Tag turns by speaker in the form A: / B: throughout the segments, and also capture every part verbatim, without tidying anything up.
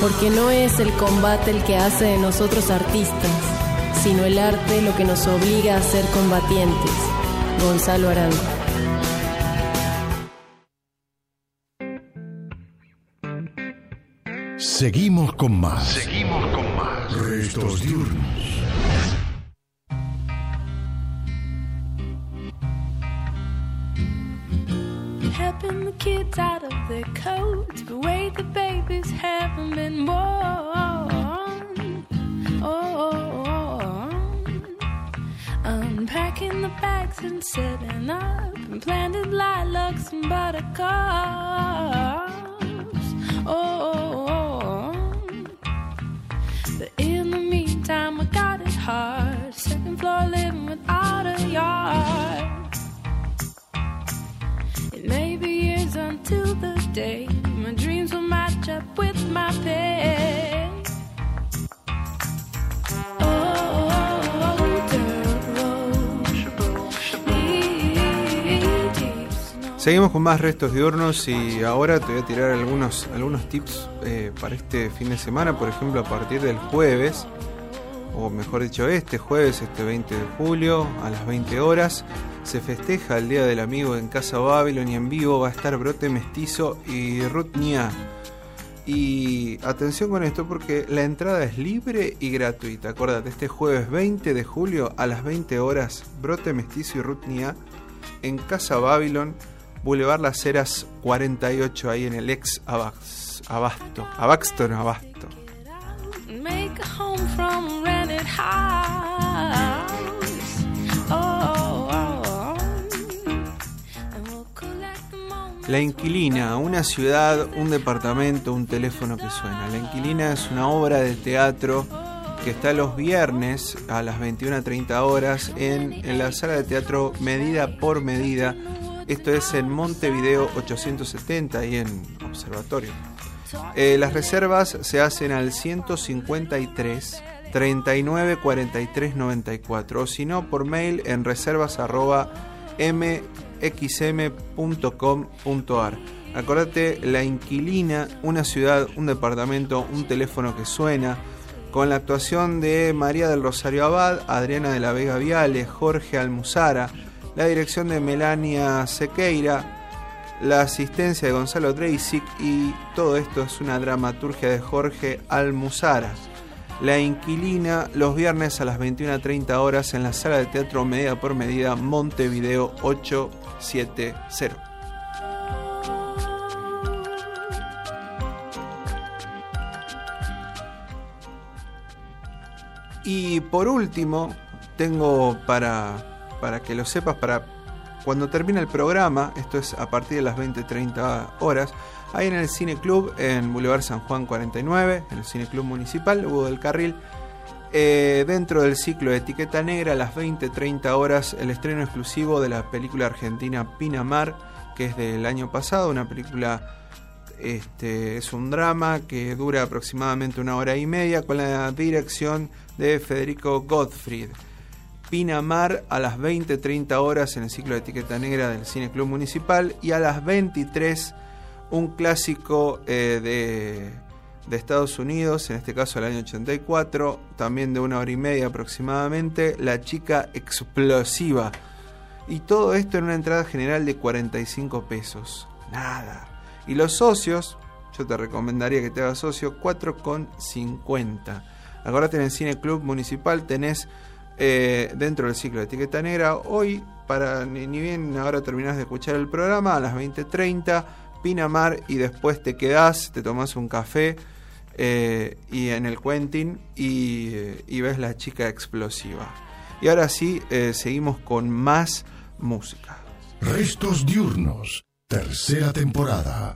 A: porque no es el combate el que hace de nosotros artistas, sino el arte lo que nos obliga a ser combatientes. Gonzalo Arán.
B: Seguimos con más.
C: Seguimos con más.
B: Restos diurnos.
D: Helping the kids out of their coats, the way the babies haven't been born. Oh, unpacking the bags and setting up, and planted lilacs and buttercups. Oh, but in the meantime, I got it hard. Second floor living without a yard. It may be years until the day my dreams will match up with my pay.
E: Seguimos con más restos diurnos y ahora te voy a tirar algunos, algunos tips eh, para este fin de semana. Por ejemplo, a partir del jueves, o mejor dicho este jueves, este veinte de julio, a las veinte horas, se festeja el Día del Amigo en Casa Babylon y en vivo va a estar Brote Mestizo y Ruth Nia. Y atención con esto porque la entrada es libre y gratuita. Acordate, este jueves veinte de julio a las veinte horas, Brote Mestizo y Ruth Nia en Casa Babylon, Boulevard Las Heras cuarenta y ocho, ahí en el ex Abasto. Abasto, Abasto no, Abasto. La Inquilina, una ciudad, un departamento, un teléfono que suena. La Inquilina es una obra de teatro que está los viernes a las veintiuna treinta horas en, en la sala de teatro Medida por Medida. Esto es en Montevideo ochocientos setenta y en Observatorio. Eh, las reservas se hacen al ciento cincuenta y tres, treinta y nueve, cuarenta y tres, noventa y cuatro o si no por mail en reservas arroba m x m punto com punto a r. Acordate, La Inquilina, una ciudad, un departamento, un teléfono que suena, con la actuación de María del Rosario Abad, Adriana de la Vega Viale, Jorge Almuzara, la dirección de Melania Sequeira, la asistencia de Gonzalo Dreisic y todo esto es una dramaturgia de Jorge Almuzara. La Inquilina, los viernes a las veintiuna treinta horas en la sala de teatro Medida por Medida, Montevideo ochocientos setenta. Y por último, tengo para... para que lo sepas, para cuando termine el programa, esto es a partir de las veinte treinta horas, ahí en el Cine Club, en Boulevard San Juan cuarenta y nueve, en el Cine Club Municipal, Hugo del Carril, eh, dentro del ciclo de Etiqueta Negra, a las veinte treinta horas, el estreno exclusivo de la película argentina Pinamar, que es del año pasado, una película, este, es un drama que dura aproximadamente una hora y media, con la dirección de Federico Gottfried. Pinamar a las veinte treinta horas en el ciclo de Etiqueta Negra del Cine Club Municipal y a las veintitrés un clásico eh, de, de Estados Unidos, en este caso del año ochenta y cuatro, también de una hora y media aproximadamente, La Chica Explosiva. Y todo esto en una entrada general de cuarenta y cinco pesos. Nada. Y los socios, yo te recomendaría que te hagas socio, cuatro con cincuenta. Acordate, en el Cine Club Municipal tenés Eh, dentro del ciclo de Etiqueta Negra, hoy, para ni, ni bien ahora terminás de escuchar el programa, a las veinte treinta, Pinamar, y después te quedás, te tomás un café eh, y en el Quentin y, eh, y ves La Chica Explosiva. Y ahora sí, eh, seguimos con más música.
B: Restos diurnos, tercera temporada.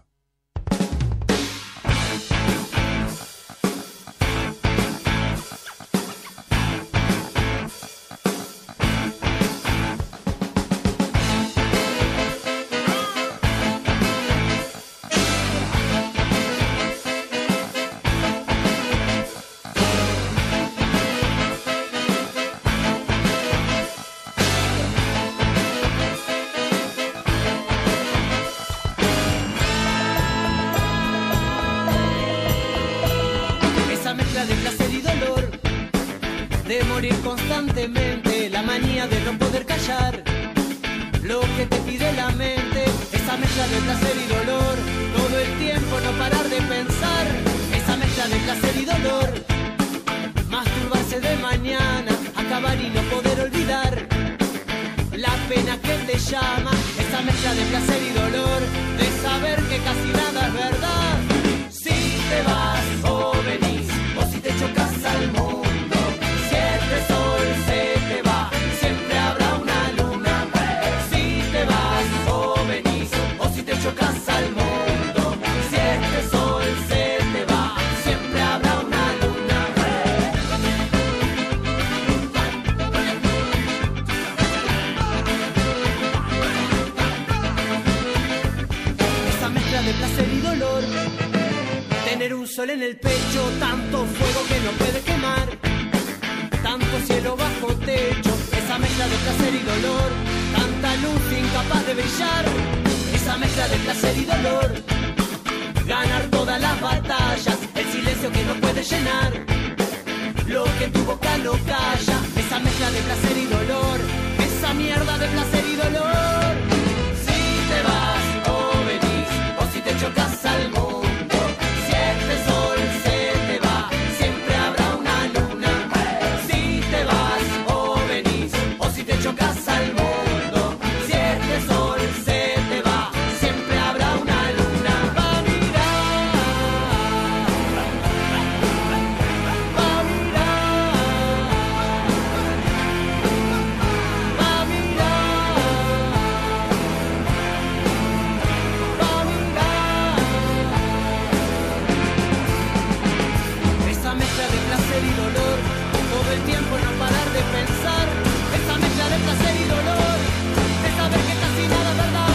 C: de morir constantemente, la manía de no poder callar lo que te pide la mente, esa mezcla de placer y dolor, todo el tiempo no parar de pensar, esa mezcla de placer y dolor, masturbarse de mañana, acabar y no poder olvidar la pena que te llama, esa mezcla de placer y dolor, de saber que casi nada es verdad. Si te vas o venís, o si te chocas al mundo, si este sol se te va, siempre habrá una luna. Si te vas o venís, o si te chocas al mundo, si este sol se te va, siempre habrá una luna. Esa mezcla de placer y dolor, tener un sol en el pecho, tanto fuego que no puede quemar, tanto cielo bajo techo, esa mezcla de placer y dolor, tanta luz incapaz de brillar, esa mezcla de placer y dolor, ganar todas las batallas, el silencio que no puede llenar, lo que tu boca no calla, esa mezcla de placer y dolor, esa mierda de placer y dolor. Si te vas o venís, o si te chocas al mundo, chocas al mundo, si este sol se te va, siempre habrá una luna. Va a mirar, va a mirar, va a mirar, va a mirar. Esa mezcla de placer y dolor, todo el tiempo no parar de pensar. Esa mezcla de placer y dolor, de saber que casi nada es verdad.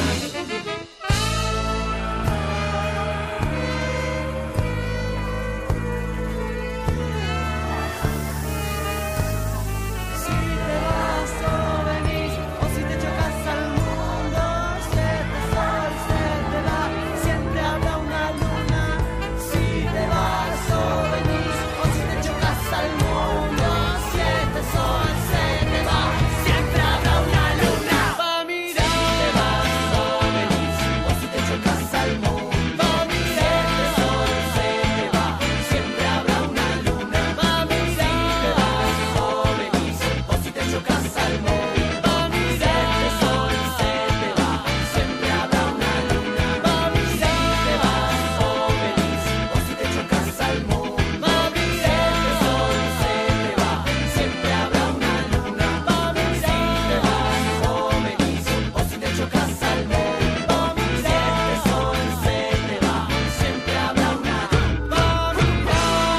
C: Si te vas o venís, o si te chocas al mundo, si este sol se te va, siempre habrá una luna. Si te vas o venís, o si te chocas al mundo, si este sol se te va, siempre habrá una luna. Va a mirar, si te vas o venís, o si te chocas al mundo, va a mirar, si este sol se te va, siempre habrá una luna. Va a mirar, si te vas o venís, o si te chocas al mundo, va a mirar, si este sol se te va, siempre habrá una luna. Va a mirar, si te vas o venís, o si te chocas al mundo, va a mirar, si este sol se te va, siempre habrá una luna. Va a mirar, si te vas o venís, o si te chocas al mundo, va a mirar, si este sol se te va, siempre habrá una luna. Va a mirar, va a mirar,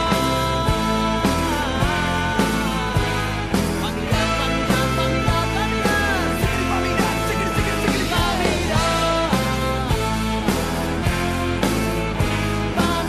C: va a mirar, va a mirar, va a mirar, seguir, seguir, seguir, va a mirar, va a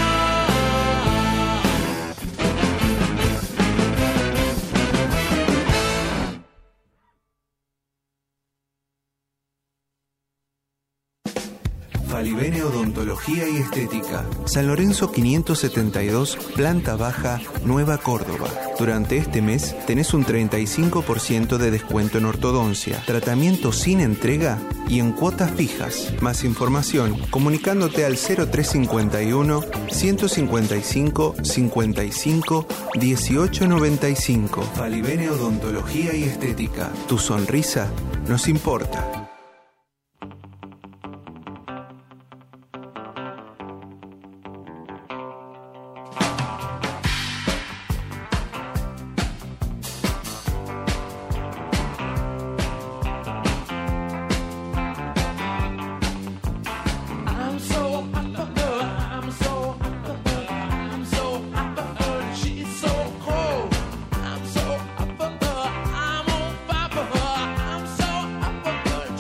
E: Falivene Odontología y Estética. San Lorenzo quinientos setenta y dos, planta baja, Nueva Córdoba. Durante este mes tenés un treinta y cinco por ciento de descuento en ortodoncia, tratamiento sin entrega y en cuotas fijas. Más información comunicándote al cero tres cincuenta y uno, ciento cincuenta y cinco, cincuenta y cinco, dieciocho noventa y cinco. Falivene Odontología y Estética. Tu sonrisa nos importa.
F: I'm so up for her, I'm so up for her, I'm so up for her, she's so cold. I'm so up for her, I'm on fire for her, I'm so up for her,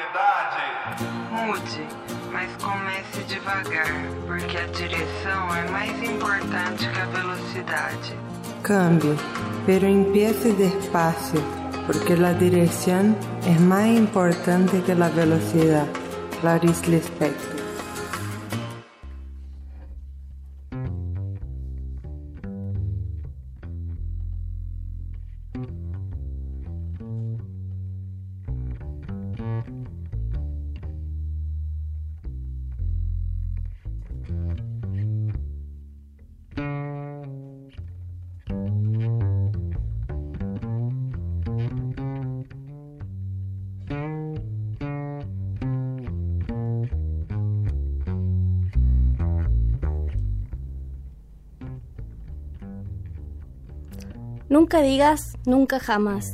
F: verdade.
G: Mude, mas comece devagar, porque a direção é mais importante que a velocidade.
H: Cambie, pero empiece despacio, porque la dirección es más importante que la velocidad. Clarice Lispector.
I: Nunca digas nunca jamás.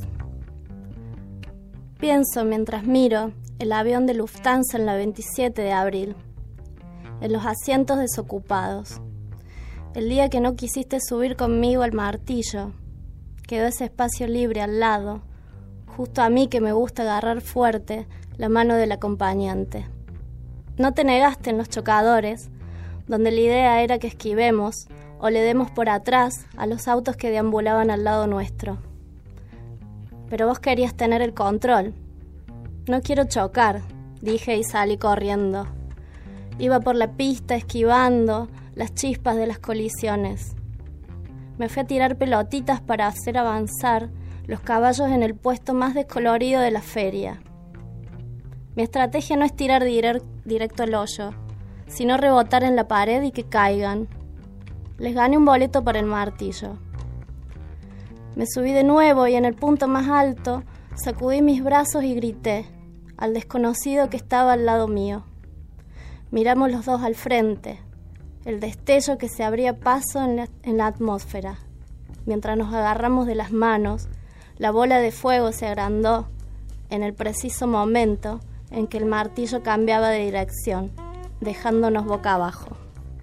I: Pienso mientras miro el avión de Lufthansa en la veintisiete de abril, en los asientos desocupados. El día que no quisiste subir conmigo al martillo, quedó ese espacio libre al lado, justo a mí que me gusta agarrar fuerte la mano del acompañante. No te negaste en los chocadores, donde la idea era que esquivemos o le demos por atrás a los autos que deambulaban al lado nuestro. Pero vos querías tener el control. No quiero chocar, dije y salí corriendo. Iba por la pista esquivando las chispas de las colisiones. Me fui a tirar pelotitas para hacer avanzar los caballos en el puesto más descolorido de la feria. Mi estrategia no es tirar dire- directo al hoyo, sino rebotar en la pared y que caigan. Les gané un boleto para el martillo. Me subí de nuevo y en el punto más alto sacudí mis brazos y grité al desconocido que estaba al lado mío. Miramos los dos al frente, el destello que se abría paso en la, en la atmósfera. Mientras nos agarramos de las manos, la bola de fuego se agrandó en el preciso momento en que el martillo cambiaba de dirección, dejándonos boca abajo.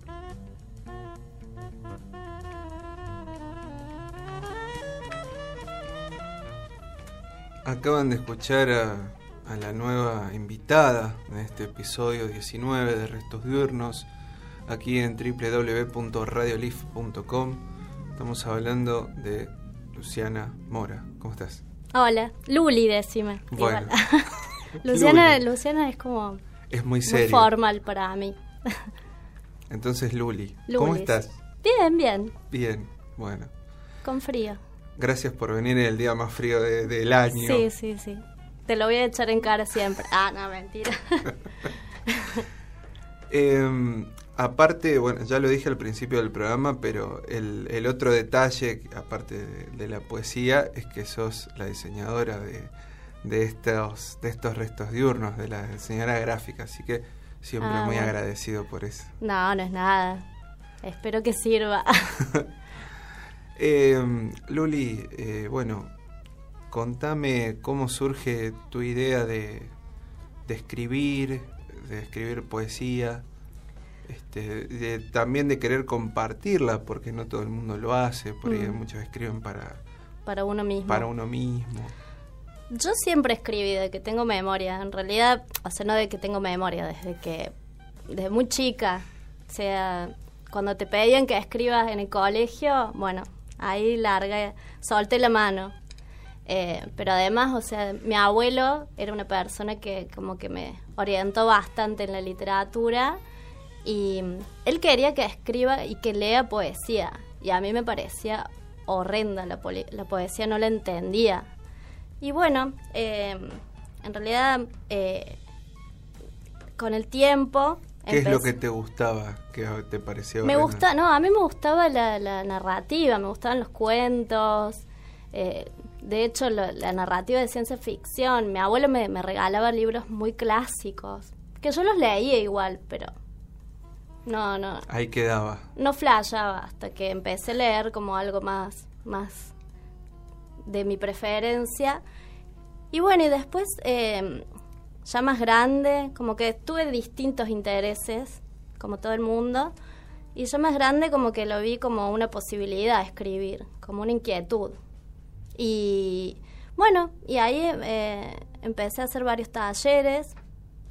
E: Acaban de escuchar a, a la nueva invitada de este episodio diecinueve de Restos Diurnos, aquí en doble u doble u doble u punto radiolif punto com. Estamos hablando de Luciana Mora. ¿Cómo estás?
I: Hola, Luli, decime.
E: Bueno.
I: Luciana,
E: Luli.
I: Luciana es como
E: Es muy serio.
I: muy formal para mí.
E: Entonces, Luli,
I: Luli,
E: ¿cómo estás?
I: Bien, bien,
E: Bien, bueno.
I: con frío.
E: Gracias por venir en el día más frío de- del año.
I: Sí, sí, sí. Te lo voy a echar en cara siempre. Ah, no, mentira.
E: Eh, aparte, bueno, ya lo dije al principio del programa, pero el, el otro detalle, aparte de, de la poesía, es que sos la diseñadora de, de, estos, de estos restos diurnos, de la diseñadora gráfica, así que siempre
I: Ah,
E: muy
I: bueno.
E: agradecido por eso.
I: No, no es nada. Espero que sirva.
E: Eh, Luli, eh, bueno, contame cómo surge tu idea de, de escribir, de escribir poesía, este, de- también de querer compartirla, porque no todo el mundo lo hace, por ahí
I: Mm.
E: muchos escriben para,
I: Para uno mismo.
E: para uno mismo.
I: Yo siempre escribí de que tengo memoria. En realidad, o sea, no de que tengo memoria, desde que, desde muy chica. O sea, cuando te pedían que escribas en el colegio, bueno, ahí larga, solté la mano. Eh, pero además, o sea, mi abuelo era una persona que como que me orientó bastante en la literatura y él quería que escriba y que lea poesía. Y a mí me parecía horrenda la, poli- la poesía, no la entendía. Y bueno, eh, en realidad, eh, con el tiempo...
E: ¿Qué es lo
I: empecé-
E: que te gustaba, que te parecía
I: Me
E: horrendo?
I: gusta, no, a mí me gustaba la, la narrativa, me gustaban los cuentos. eh, de hecho, lo- la narrativa de ciencia ficción. Mi abuelo me, me regalaba libros muy clásicos, que yo los leía igual, pero no, no,
E: Ahí quedaba.
I: no flashaba hasta que empecé a leer como algo más, más de mi preferencia. Y bueno, y después, eh, ya más grande, como que tuve distintos intereses, como todo el mundo, y ya más grande como que lo vi como una posibilidad de escribir, como una inquietud. Y bueno, y ahí eh, empecé a hacer varios talleres,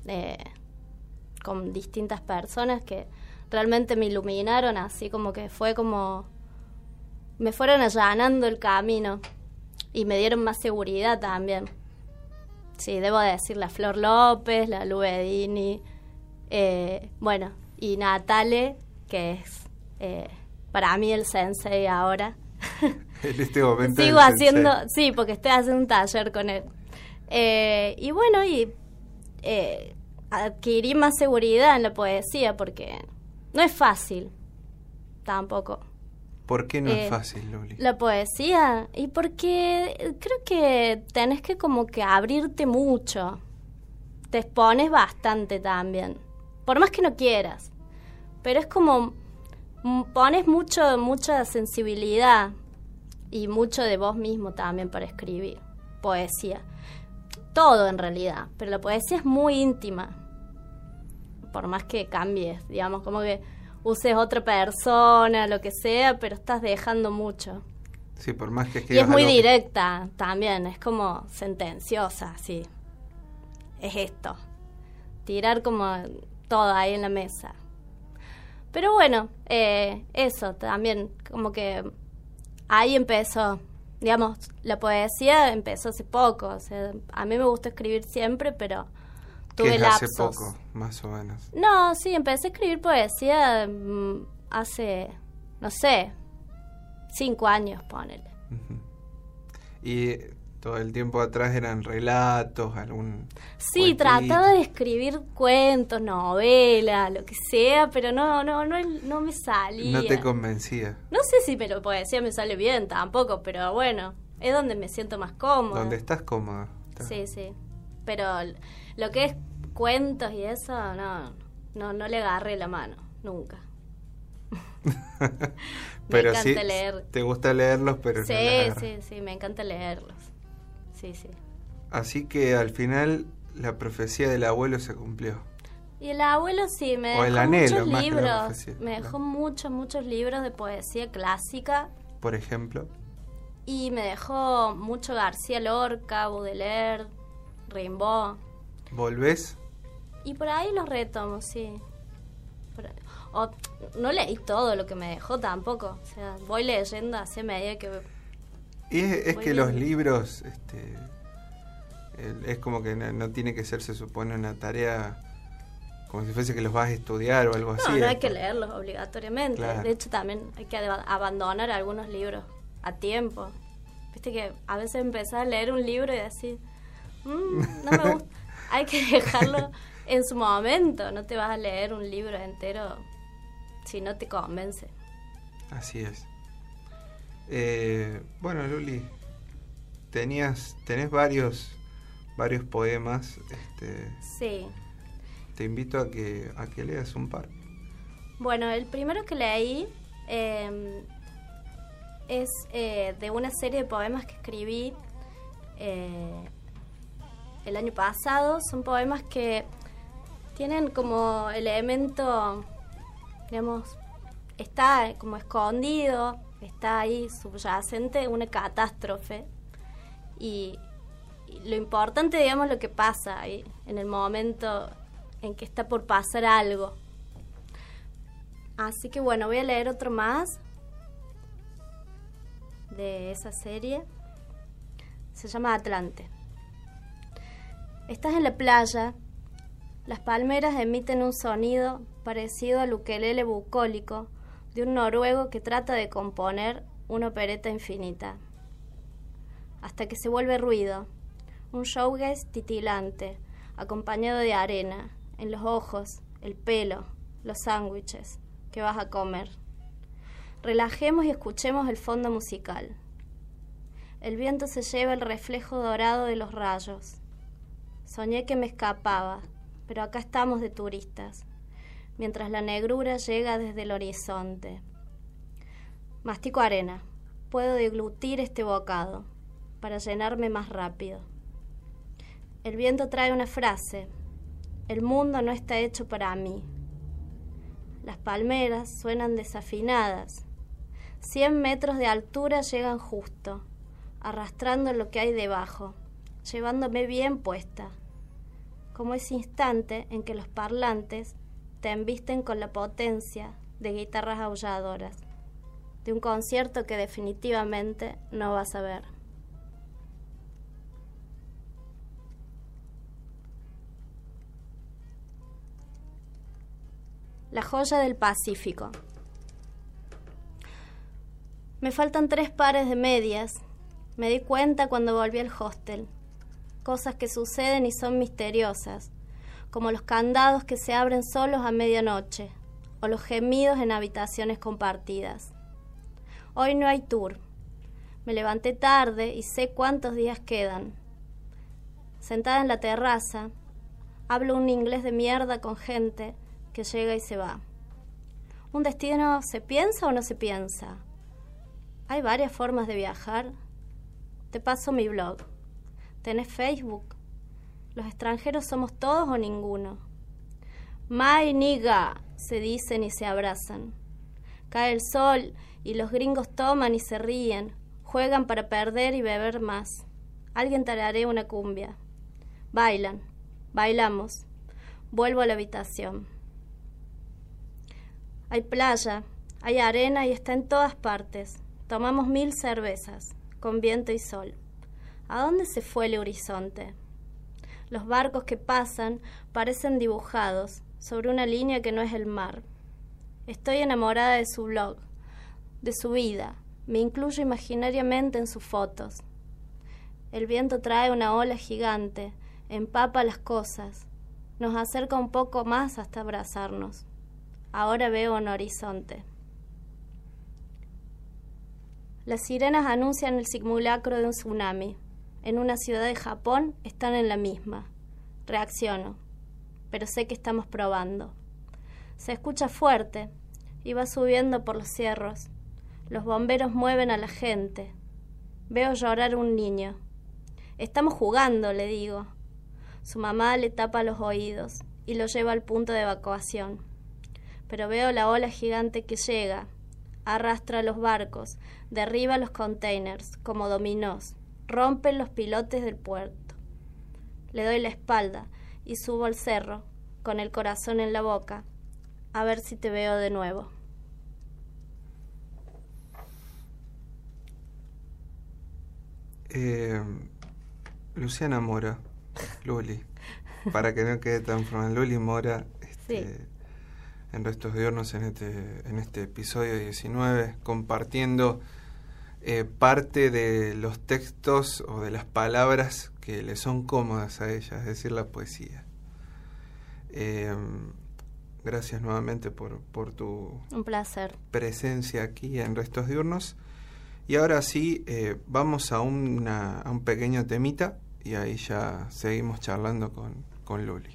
I: eh, con distintas personas que realmente me iluminaron, así como que fue como... me fueron allanando el camino y me dieron más seguridad también. Sí, debo decir, la Flor López, la Lu Bedini, eh, bueno, y Natale, que es eh, para mí el sensei ahora.
E: En este momento
I: Sigo
E: el
I: haciendo,
E: sensei.
I: sí, porque estoy haciendo un taller con él. Eh, y bueno, y eh, adquirí más seguridad en la poesía, porque no es fácil, tampoco.
E: ¿Por qué no
I: Eh,
E: es fácil, Luli?
I: La poesía, y porque creo que tenés que como que abrirte mucho. Te expones bastante también. Por más que no quieras. Pero es como mm, pones mucho, mucha sensibilidad y mucho de vos mismo también para escribir poesía. Todo en realidad, pero la poesía es muy íntima. Por más que cambies, digamos, como que uses otra persona, lo que sea, pero estás dejando mucho.
E: Sí, por más que
I: Y
E: escribas
I: es muy
E: algo que-
I: directa también, es como sentenciosa, sí. Es esto. Tirar como todo ahí en la mesa. Pero bueno, eh, eso también, como que ahí empezó, digamos, la poesía empezó hace poco. O sea, a mí me gusta escribir siempre, pero
E: ¿Qué
I: tuve
E: es hace
I: lapsos.
E: poco, más o menos?
I: No, sí, empecé a escribir poesía mm, hace, no sé, cinco años, ponele.
E: Y todo el tiempo atrás eran relatos, algún...
I: Sí,
E: cuentito.
I: trataba de escribir cuentos, novelas, lo que sea, pero no, no, no, no me salía.
E: No te convencía.
I: No sé si me lo poesía me sale bien tampoco, pero bueno, es donde me siento más cómoda.
E: Donde estás cómoda. Está-
I: Sí, sí. Pero l- lo que es cuentos y eso, no, no, no le agarré la mano, nunca.
E: Pero
I: me
E: sí,
I: encanta leer.
E: te gusta leerlos, pero
I: Sí,
E: no las agarras.
I: sí, sí, me encanta leerlos. Sí, sí.
E: Así que al final la profecía del abuelo se cumplió.
I: Y el abuelo sí, me
E: O
I: dejó
E: el anhelo,
I: muchos
E: más que la
I: libros.
E: profecía,
I: Me dejó
E: claro.
I: muchos, muchos libros de poesía clásica.
E: Por ejemplo,
I: Y me dejó mucho García Lorca, Baudelaire, Rimbaud.
E: ¿volvés?
I: Y por ahí los retomo, sí. Por ahí. O, no leí todo lo que me dejó tampoco. O sea, voy leyendo hacia medida que...
E: Y es, es
I: Voy
E: que los
I: viendo.
E: libros, este, el- es como que no, no tiene que ser, se supone, una tarea como si fuese que los vas a estudiar o algo así.
I: No, no hay
E: es
I: que
E: por-
I: leerlos obligatoriamente.
E: Claro.
I: De hecho, también hay que ab- abandonar algunos libros a tiempo. Viste que a veces empezás a leer un libro y decís, "Mm, no me gusta". Hay que dejarlo en su momento. No te vas a leer un libro entero si no te convence.
E: Así es. Eh, bueno, Luli, tenías, tenés varios, varios poemas. Este,
I: Sí.
E: te invito a que, a que leas un par.
I: Bueno, el primero que leí eh, es eh, de una serie de poemas que escribí eh, el año pasado. Son poemas que tienen como elemento, digamos, está como escondido, está ahí subyacente una catástrofe. Y, y lo importante, digamos, lo que pasa ahí en el momento en que está por pasar algo. Así que bueno, voy a leer otro más de esa serie. Se llama Atlante. Estás en la playa. Las palmeras emiten un sonido parecido al ukelele bucólico de un noruego que trata de componer una opereta infinita. Hasta que se vuelve ruido. Un showgaze titilante, acompañado de arena, en los ojos, el pelo, los sándwiches que vas a comer. Relajemos y escuchemos el fondo musical. El viento se lleva el reflejo dorado de los rayos. Soñé que me escapaba, pero acá estamos de turistas, mientras la negrura llega desde el horizonte. Mastico arena. Puedo deglutir este bocado para llenarme más rápido. El viento trae una frase. El mundo no está hecho para mí. Las palmeras suenan desafinadas. Cien metros de altura llegan justo, arrastrando lo que hay debajo, llevándome bien puesta. como ese instante en que los parlantes te embisten con la potencia de guitarras aulladoras, de un concierto que definitivamente no vas a ver. La joya del Pacífico. Me faltan tres pares de medias. Me di cuenta cuando volví al hostel. Cosas que suceden y son misteriosas, como los candados que se abren solos a medianoche, o los gemidos en habitaciones compartidas. Hoy no hay tour. Me levanté tarde y sé cuántos días quedan. Sentada en la terraza, hablo un inglés de mierda con gente que llega y se va. ¿Un destino se piensa o no se piensa? ¿Hay varias formas de viajar? Te paso mi blog. ¿Tenés Facebook? ¿Los extranjeros somos todos o ninguno? My nigga, se dicen y se abrazan. Cae el sol y los gringos toman y se ríen, juegan para perder y beber más. Alguien tararea una cumbia. Bailan, bailamos. Vuelvo a la habitación. Hay playa, hay arena y está en todas partes. Tomamos mil cervezas, con viento y sol. ¿A dónde se fue el horizonte? Los barcos que pasan parecen dibujados sobre una línea que no es el mar. Estoy enamorada de su blog, de su vida. Me incluyo imaginariamente en sus fotos. El viento trae una ola gigante, empapa las cosas, nos acerca un poco más hasta abrazarnos. Ahora veo un horizonte. Las sirenas anuncian el simulacro de un tsunami. En una ciudad de Japón están en la misma. Reacciono, pero sé que estamos probando. Se escucha fuerte y va subiendo por los cerros. Los bomberos mueven a la gente. Veo llorar a un niño. Estamos jugando, le digo. Su mamá le tapa los oídos y lo lleva al punto de evacuación. Pero veo la ola gigante que llega, arrastra los barcos, derriba los containers como dominós, rompe los pilotes del puerto. Le doy la espalda y subo al cerro, con el corazón en la boca, a ver si te veo de nuevo.
E: Eh, Luciana Mora, Luli, para que no quede tan formal, Luli Mora, este, sí. En Restos Diurnos, en este, en este episodio diecinueve, compartiendo eh, parte de los textos o de las palabras que le son cómodas a ella, es decir, la poesía. Eh, gracias nuevamente por, por tu
I: Un placer.
E: presencia aquí en Restos Diurnos. Y ahora sí, eh, vamos a, una, a un pequeño temita y ahí ya seguimos charlando con, con Luli.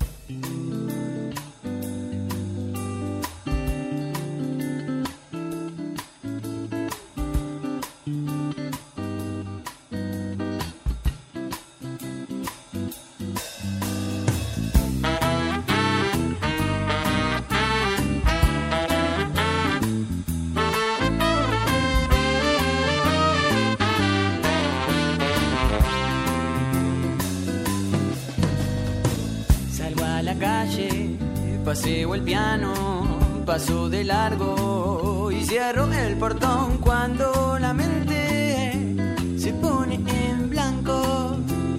C: Paseo el piano, paso de largo y cierro el portón cuando la mente se pone en blanco.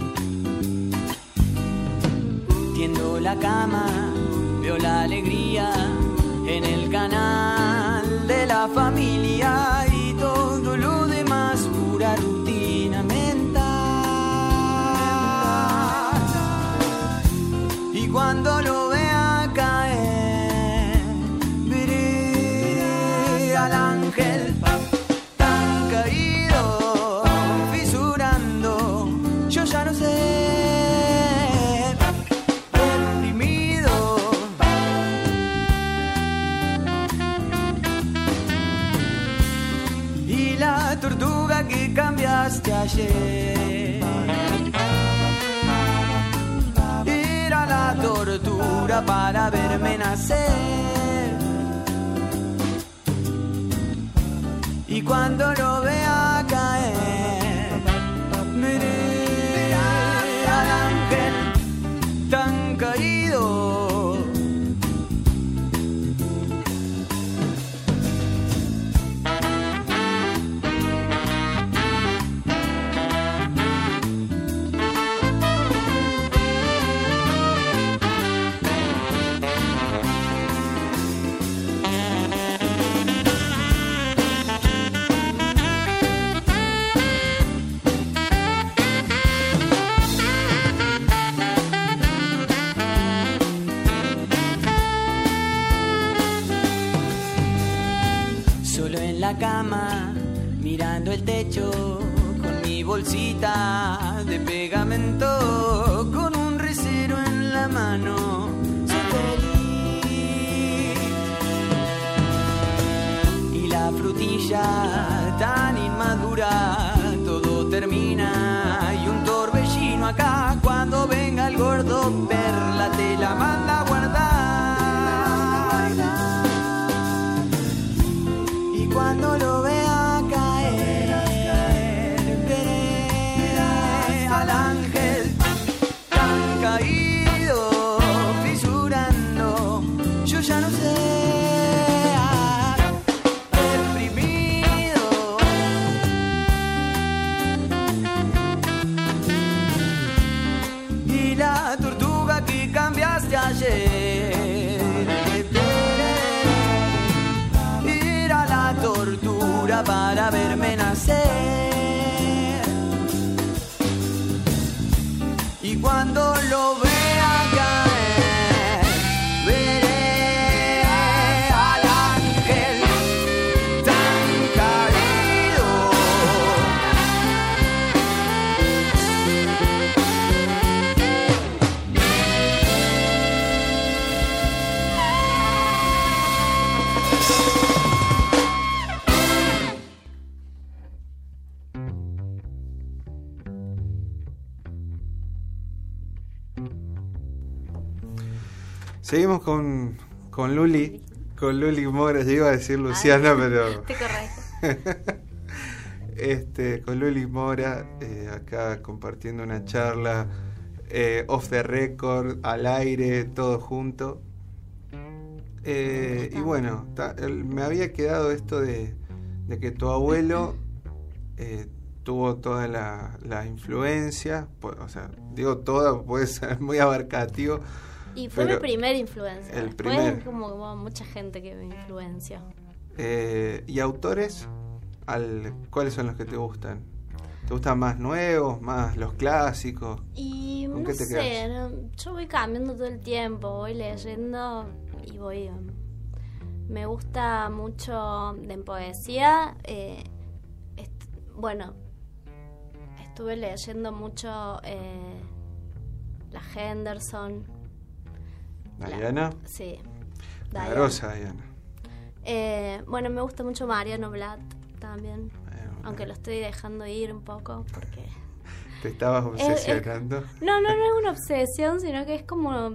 C: Tiendo la cama, veo la alegría en el canal de la familia y todo lo demás pura rutina mental. Y cuando lo vea caer, veré al ángel tan caído, fisurando, yo ya no sé, deprimido. Y la tortuga que cambiaste ayer era la tortura para verme nacer. Y cuando lo vea caer, miré al ángel tan cama, mirando el techo, con mi bolsita de pegamento, con un risero en la mano, soy feliz. Y la frutilla tan inmadura, todo termina y un torbellino acá, cuando venga el gordo perla te la manda a guardar. Y cuando lo vea caer, veré al ángel tan caído, fisurando, yo ya no sé, deprimido. Y la tortuga que cambiaste ayer, era la tortura para verme nacer. Y cuando lo vea caer, veré al ángel tan caído.
E: Seguimos con, con Luli, con Luli Mora, yo iba a decir Luciana,
I: Ay,
E: pero...
I: Te correcto.
E: este, con Luli Mora, eh, acá compartiendo una charla, eh, off the record, al aire, todo junto. Eh, y bueno, ta, el, me había quedado esto de, de que tu abuelo eh, tuvo toda la, la influencia, pues, o sea, digo toda, puede ser muy abarcativo.
I: Y fue
E: pero
I: mi primer influencia.
E: el
I: Después
E: primer.
I: como, como mucha gente que me influenció.
E: Eh, ¿Y autores? Al, ¿Cuáles son los que te gustan? ¿Te gustan más nuevos, más los clásicos?
I: Y
E: ¿Con
I: no
E: qué te
I: sé,
E: quedas?
I: no, yo voy cambiando todo el tiempo, voy leyendo y voy... um, me gusta mucho de en poesía. Eh, est- bueno, estuve leyendo mucho eh, la Henderson.
E: ¿Diana?
I: Sí.
E: La
I: Diana.
E: grosa Diana.
I: Eh, bueno, me gusta mucho Mariano Blatt también,
E: Bueno,
I: aunque lo estoy dejando ir un poco porque...
E: ¿Te estabas obsesionando?
I: No, no, no es una obsesión, sino que es como...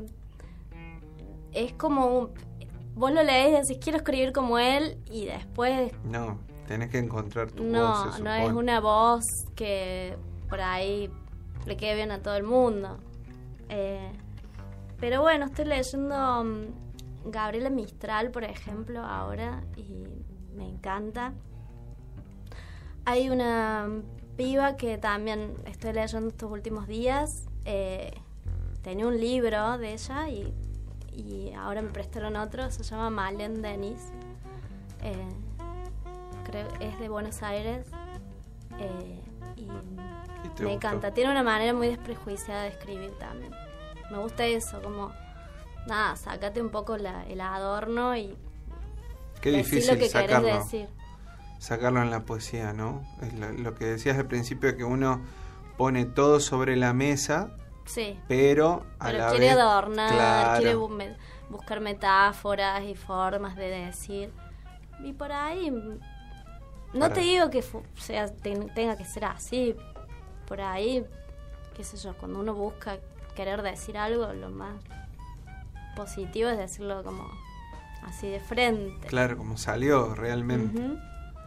I: Es como... un- vos lo lees y decís, quiero escribir como él, y después...
E: No, tenés que encontrar tu
I: No,
E: voz, se
I: no
E: supone.
I: es una voz que por ahí le quede bien a todo el mundo. Eh, pero bueno, estoy leyendo um, Gabriela Mistral, por ejemplo, ahora, y me encanta. Hay una piba que también estoy leyendo estos últimos días. Eh, tenía un libro de ella y, y ahora me prestaron otro. Se llama Malén Denis. Eh, creo es de Buenos Aires. Eh, y
E: ¿Y te
I: me
E: gustó?
I: encanta. Tiene una manera muy desprejuiciada de escribir también. Me gusta eso, como... Nada, sácate un poco la, el adorno y
E: Qué
I: decí
E: difícil
I: lo que
E: sacarlo.
I: querés decir.
E: Sacarlo en la poesía, ¿no? Es lo, lo que decías al principio, que uno pone todo sobre la mesa,
I: Sí.
E: pero a
I: Pero
E: la
I: quiere
E: vez...
I: adornar,
E: Claro.
I: quiere bu- me- buscar metáforas y formas de decir. Y por ahí, no
E: Para-
I: te digo que fu- sea, ten- tenga que ser así. Por ahí, qué sé yo, cuando uno busca querer decir algo, lo más positivo es decirlo como así de frente.
E: Claro, como salió realmente.
I: Ujú.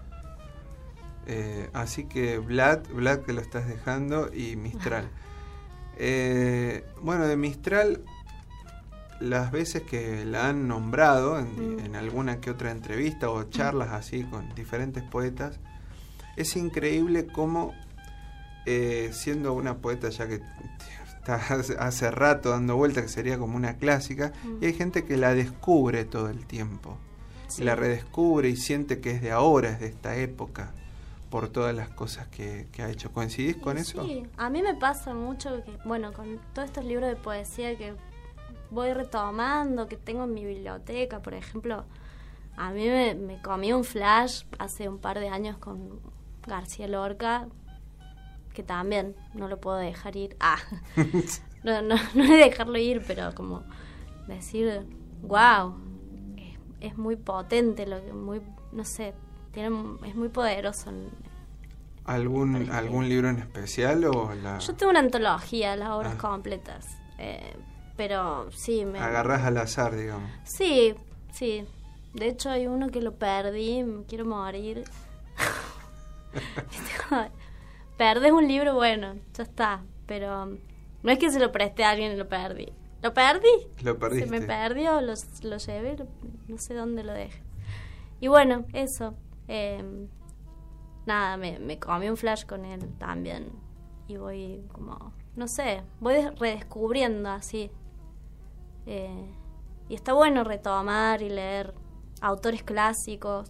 E: Eh, así que Vlad, Vlad que lo estás dejando, y Mistral. Eh, bueno, de Mistral, las veces que la han nombrado en,
I: Mm.
E: en alguna que otra entrevista o charlas así con diferentes poetas, es increíble cómo, eh, siendo una poeta ya que está hace, hace rato dando vuelta, que sería como una clásica,
I: Mm.
E: y hay gente que la descubre todo el tiempo.
I: Sí.
E: Y la redescubre y siente que es de ahora, es de esta época, por todas las cosas que, que ha hecho. ¿Coincidís con
I: Y
E: eso?
I: Sí, a mí me pasa mucho que, bueno, con todos estos libros de poesía que voy retomando, que tengo en mi biblioteca, por ejemplo, A mí me, me comí un flash hace un par de años con García Lorca, que también no lo puedo dejar ir. Ah, no, no, no es dejarlo ir, pero como decir, wow, es, es muy potente, lo que muy, no sé, tiene, es muy poderoso.
E: ¿Algún, algún libro en especial o la...?
I: Yo tengo una antología, las obras
E: Ah.
I: completas, eh, pero sí me...
E: Agarrás al azar, digamos.
I: Sí, sí. De hecho hay uno que lo perdí, me quiero morir. Perdés un libro, bueno, ya está. Pero no es que se lo presté a alguien y lo perdí. ¿Lo perdí?
E: Lo perdiste.
I: Se me perdió, lo, lo llevé, lo- no sé dónde lo dejé. Y bueno, eso. eh, nada, me, me comí un flash con él también. Y voy como, no sé, voy des- redescubriendo así. Eh, y está bueno retomar y leer autores clásicos.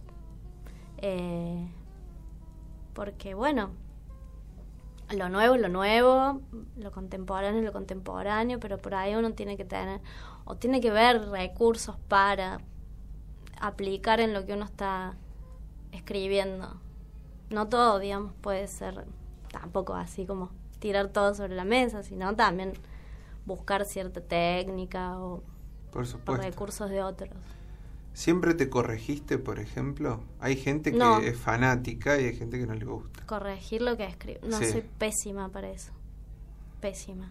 I: Eh, porque bueno, lo nuevo es lo nuevo, lo contemporáneo es lo contemporáneo, pero por ahí uno tiene que tener, o tiene que ver recursos para aplicar en lo que uno está escribiendo. No todo, digamos, puede ser tampoco así como tirar todo sobre la mesa, sino también buscar cierta técnica o,
E: Por
I: o
E: supuesto.
I: recursos de otros.
E: ¿Siempre te corregiste, por ejemplo? Hay gente que
I: No.
E: es fanática y hay gente que no le gusta.
I: Corregir lo que escribo. No,
E: Sí.
I: soy pésima para eso. Pésima.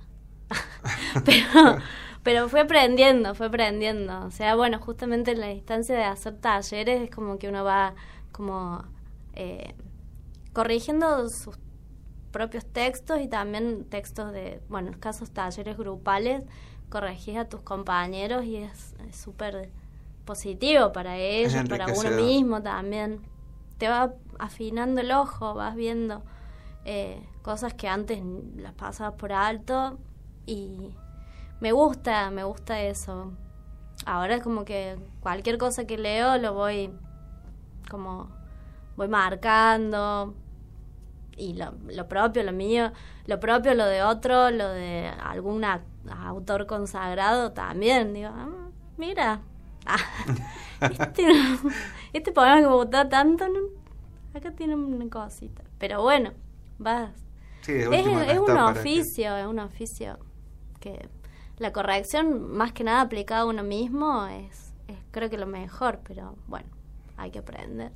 I: pero, pero fue aprendiendo, fue aprendiendo. O sea, bueno, justamente en la instancia de hacer talleres es como que uno va como eh, corrigiendo sus propios textos y también textos de, bueno, en casos talleres grupales, corregís a tus compañeros y es es súper positivo para ellos, para uno
E: enriquecedor.
I: mismo también. Te va afinando el ojo, vas viendo eh, cosas que antes las pasabas por alto y me gusta, me gusta eso. Ahora es como que cualquier cosa que leo lo voy como voy marcando y lo, lo propio, lo mío, lo propio, lo de otro, lo de algún a- autor consagrado también. Digo, ah, mira, ah, este, este poema que me gustaba tanto, no, acá tiene una cosita. Pero bueno, vas.
E: Sí, de
I: Es,
E: última acá
I: es un
E: está para que-
I: oficio, es un oficio que la corrección, más que nada aplicada a uno mismo, es, es creo que lo mejor, pero bueno, hay que aprender.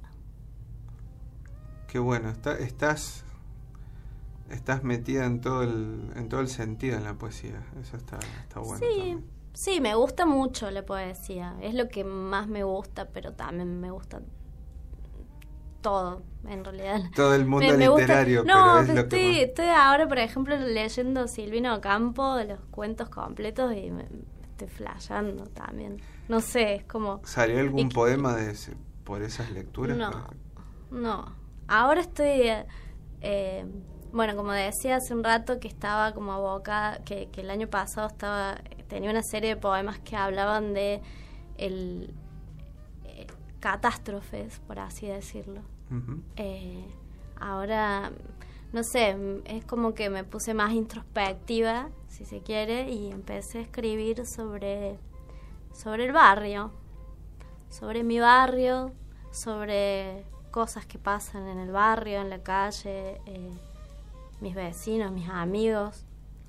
E: Qué bueno, está, estás estás metida en todo el en todo el sentido en la poesía. Eso está está bueno.
I: Sí,
E: también.
I: sí, me gusta mucho la poesía, es lo que más me gusta, pero también me gusta todo, en realidad.
E: Todo el mundo
I: Me- me gusta-
E: literario,
I: No,
E: pero es lo
I: estoy,
E: que más...
I: estoy ahora, por ejemplo, leyendo Silvino Campo, de los cuentos completos, y me, me estoy flasheando también. No sé, es como...
E: ¿Salió algún
I: y-
E: poema de ese- por esas lecturas?
I: No,
E: por ejemplo?
I: no. Ahora estoy, eh, eh, bueno, como decía hace un rato que estaba como abocada, que, que el año pasado estaba tenía una serie de poemas que hablaban de el eh, catástrofes, por así decirlo.
E: Ujú.
I: Eh, ahora, no sé, es como que me puse más introspectiva, si se quiere, y empecé a escribir sobre, sobre el barrio, sobre mi barrio, sobre cosas que pasan en el barrio, en la calle, eh, mis vecinos, mis amigos.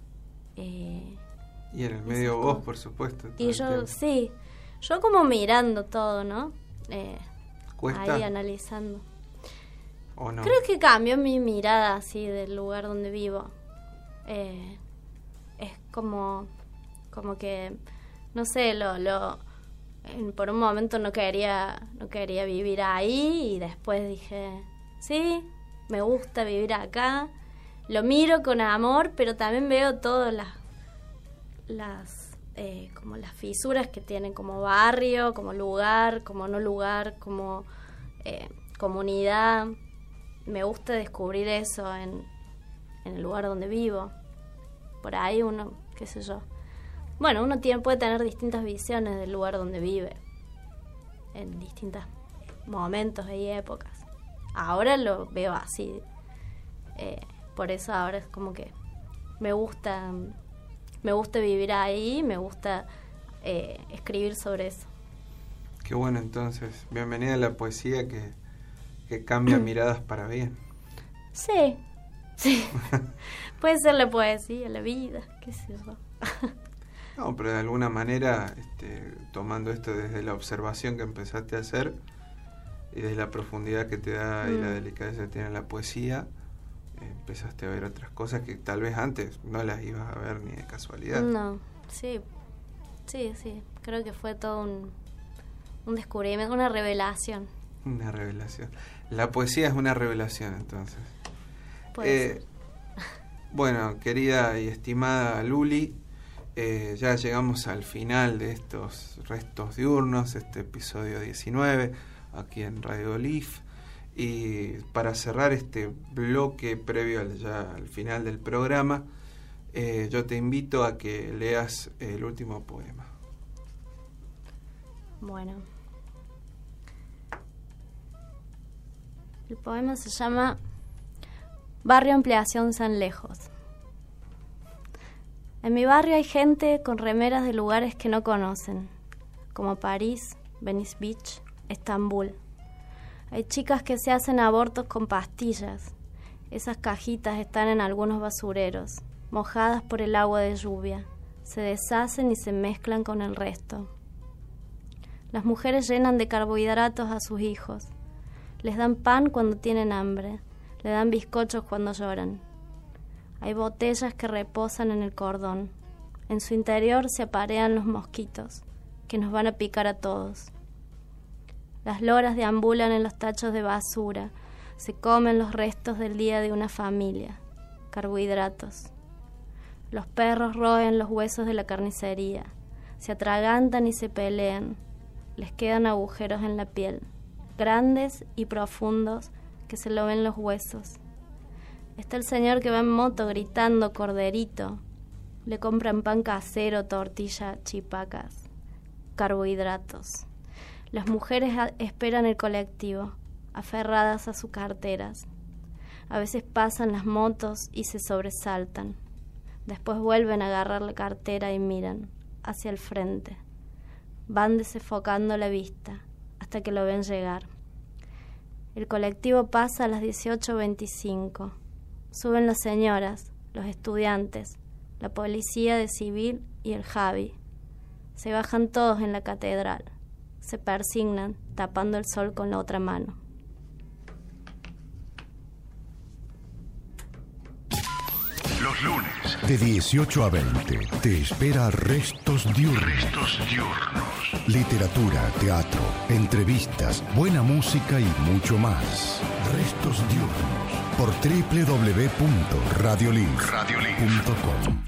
I: Eh,
E: Y en el medio
I: esas
E: vos,
I: cosas.
E: por supuesto. todo
I: y
E: el
I: yo,
E: tiempo.
I: sí, yo como mirando todo, ¿no? Eh,
E: ¿Cuesta
I: ahí analizando.
E: o no?
I: Creo que cambió mi mirada así del lugar donde vivo. Eh, es como, como que, no sé, lo, lo, en- por un momento no quería, no quería vivir ahí y después dije, sí, me gusta vivir acá. Lo miro con amor, pero también veo todas las, las, eh, como las fisuras que tienen como barrio, como lugar, como no lugar, como eh, comunidad. Me gusta descubrir eso en, en el lugar donde vivo. Por ahí uno, qué sé yo. Bueno, uno tiene, puede tener distintas visiones del lugar donde vive, en distintos momentos y épocas. Ahora lo veo así. Eh, por eso ahora es como que me gusta, me gusta vivir ahí, me gusta eh, escribir sobre eso.
E: Qué bueno, entonces. Bienvenida a la poesía que, que cambia miradas para bien.
I: Sí, sí. Puede ser la poesía, la vida, qué sé yo.
E: No, pero de alguna manera, este, tomando esto desde la observación que empezaste a hacer y desde la profundidad que te da y la delicadeza que tiene la poesía, eh, empezaste a ver otras cosas que tal vez antes no las ibas a ver ni de casualidad.
I: No, sí, sí, sí. Creo que fue todo un, un descubrimiento, una revelación.
E: Una revelación. La poesía es una revelación, entonces.
I: Puede
E: Eh, bueno, querida y estimada Luli, eh, ya llegamos al final de estos restos diurnos, este episodio diecinueve, aquí en Radio Leaf. Y para cerrar este bloque previo al, ya al final del programa, eh, yo te invito a que leas el último poema.
I: Bueno. El poema se llama Barrio Ampliación San Lejos. En mi barrio hay gente con remeras de lugares que no conocen, como París, Venice Beach, Estambul. Hay chicas que se hacen abortos con pastillas. Esas cajitas están en algunos basureros, mojadas por el agua de lluvia. Se deshacen y se mezclan con el resto. Las mujeres llenan de carbohidratos a sus hijos. Les dan pan cuando tienen hambre. Le dan bizcochos cuando lloran. Hay botellas que reposan en el cordón. En su interior se aparean los mosquitos, que nos van a picar a todos. Las loras deambulan en los tachos de basura. Se comen los restos del día de una familia. Carbohidratos. Los perros roen los huesos de la carnicería. Se atragantan y se pelean. Les quedan agujeros en la piel, grandes y profundos, que se lo ven los huesos. Está el señor que va en moto gritando corderito. Le compran pan casero, tortilla, chipacas, carbohidratos. Las mujeres a- esperan el colectivo, aferradas a sus carteras. A veces pasan las motos y se sobresaltan. Después vuelven a agarrar la cartera y miran hacia el frente. Van desfocando la vista hasta que lo ven llegar. El colectivo pasa a las dieciocho veinticinco. Suben las señoras, los estudiantes, la policía de civil y el Javi. Se bajan todos en la catedral. Se persignan, tapando el sol con la otra mano.
B: Los lunes, de dieciocho a veinte, te espera Restos Diurnos. Restos Diurnos. Literatura, teatro, entrevistas, buena música y mucho más. Restos Diurnos. Por doble u doble u doble u punto radio leaf punto com.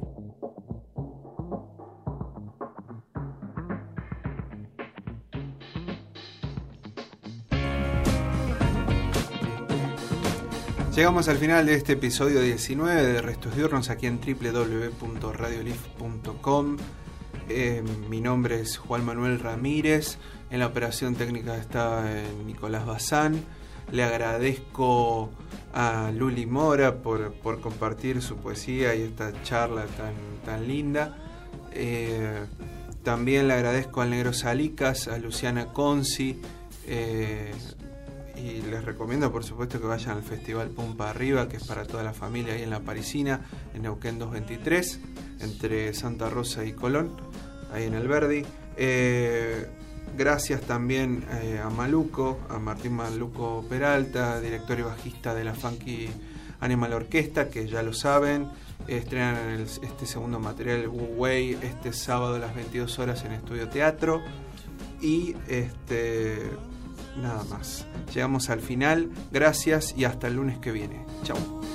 E: Llegamos al final de este episodio diecinueve de Restos Diurnos aquí en doble u doble u doble u punto radio leaf punto com. Eh, mi nombre es Juan Manuel Ramírez. En la operación técnica está eh, Nicolás Bazán. Le agradezco a Luli Mora por, por compartir su poesía y esta charla tan, tan linda. Eh, también le agradezco al Negro Salicas, a Luciana Conci. Eh, Y les recomiendo, por supuesto, que vayan al Festival Pumpa Arriba, que es para toda la familia ahí en La Parisina, en Neuquén doscientos veintitrés, entre Santa Rosa y Colón, ahí en el Verdi. Eh, gracias también eh, a Maluco, a Martín Maluco Peralta, director y bajista de la Funky Animal Orquesta, que ya lo saben, estrenan el, este segundo material, Wu Wei, este sábado a las veintidós horas en Estudio Teatro. Y este... nada más. Llegamos al final. Gracias y hasta el lunes que viene. Chau.